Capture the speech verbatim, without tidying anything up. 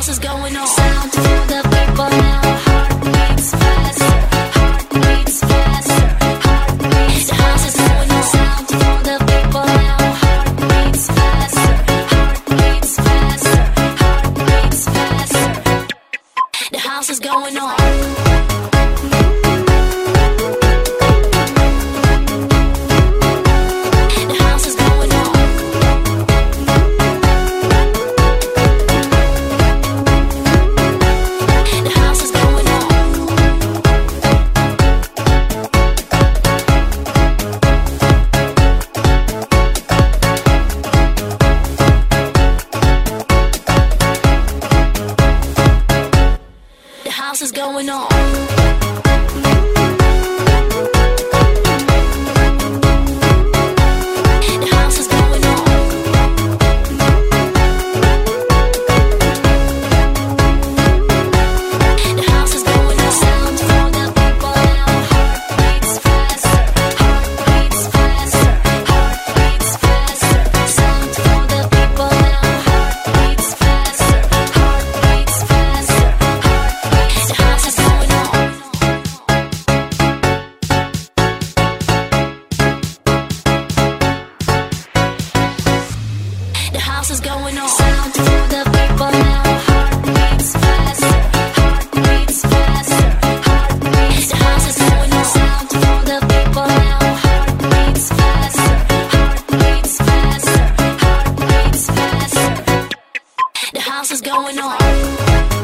house is going on. Sound to the people now. Heart beats faster. Heart beats faster. Heart beats. The house is going on. Sound to the people now. Heart beats faster. Heart beats faster. Heart beats faster. The house is going on. House is going on. The house is going on. The house is going on. Sound for the people now. Heart beats faster. Heart beats faster. Heart beats faster. Sound for the people now. Heart beats faster. Heart beats faster. The house is going on. The house is going on. Sound to the people now. Heart beats faster. Heart beats faster. Heart beats. The house is going on. Sound to the people now. Heart beats faster. Heart beats faster. Heart beats faster. The house is going on.